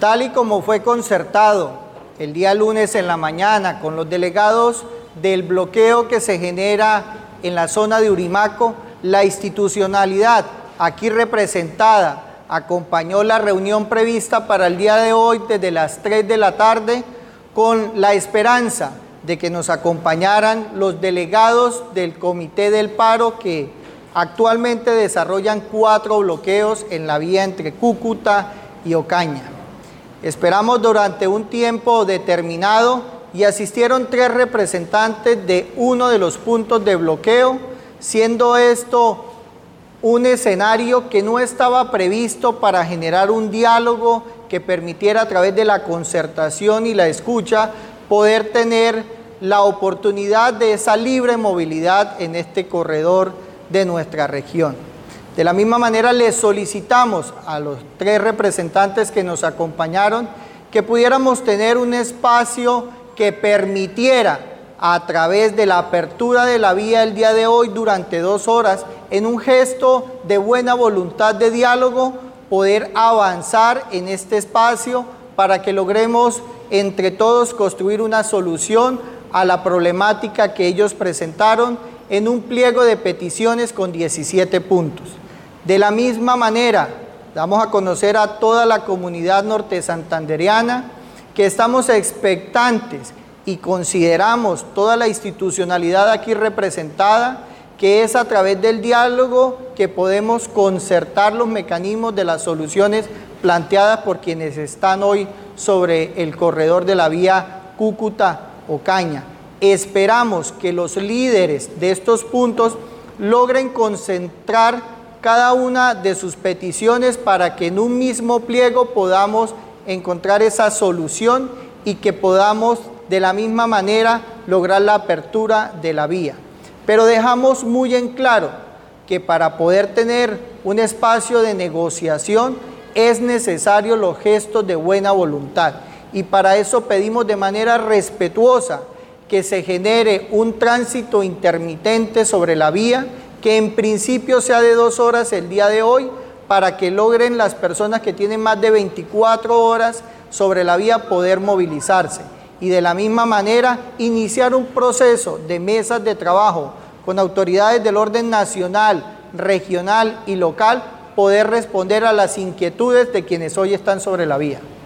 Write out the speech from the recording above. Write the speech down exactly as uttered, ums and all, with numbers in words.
Tal y como fue concertado el día lunes en la mañana con los delegados del bloqueo que se genera en la zona de Urimaco, la institucionalidad aquí representada acompañó la reunión prevista para el día de hoy desde las tres de la tarde con la esperanza de que nos acompañaran los delegados del Comité del Paro que actualmente desarrollan cuatro bloqueos en la vía entre Cúcuta y Ocaña. Esperamos durante un tiempo determinado y asistieron tres representantes de uno de los puntos de bloqueo, siendo esto un escenario que no estaba previsto para generar un diálogo que permitiera a través de la concertación y la escucha poder tener la oportunidad de esa libre movilidad en este corredor de nuestra región. De la misma manera les solicitamos a los tres representantes que nos acompañaron que pudiéramos tener un espacio que permitiera a través de la apertura de la vía el día de hoy durante dos horas, en un gesto de buena voluntad de diálogo, poder avanzar en este espacio para que logremos entre todos construir una solución a la problemática que ellos presentaron en un pliego de peticiones con diecisiete puntos. De la misma manera, damos a conocer a toda la comunidad norte santandereana que estamos expectantes y consideramos toda la institucionalidad aquí representada, que es a través del diálogo que podemos concertar los mecanismos de las soluciones planteadas por quienes están hoy sobre el corredor de la vía Cúcuta-Ocaña. Esperamos que los líderes de estos puntos logren concentrar cada una de sus peticiones para que en un mismo pliego podamos encontrar esa solución y que podamos de la misma manera lograr la apertura de la vía. Pero dejamos muy en claro que para poder tener un espacio de negociación es necesario los gestos de buena voluntad y para eso pedimos de manera respetuosa que se genere un tránsito intermitente sobre la vía, que en principio sea de dos horas el día de hoy, para que logren las personas que tienen más de veinticuatro horas sobre la vía poder movilizarse. Y de la misma manera iniciar un proceso de mesas de trabajo con autoridades del orden nacional, regional y local, poder responder a las inquietudes de quienes hoy están sobre la vía.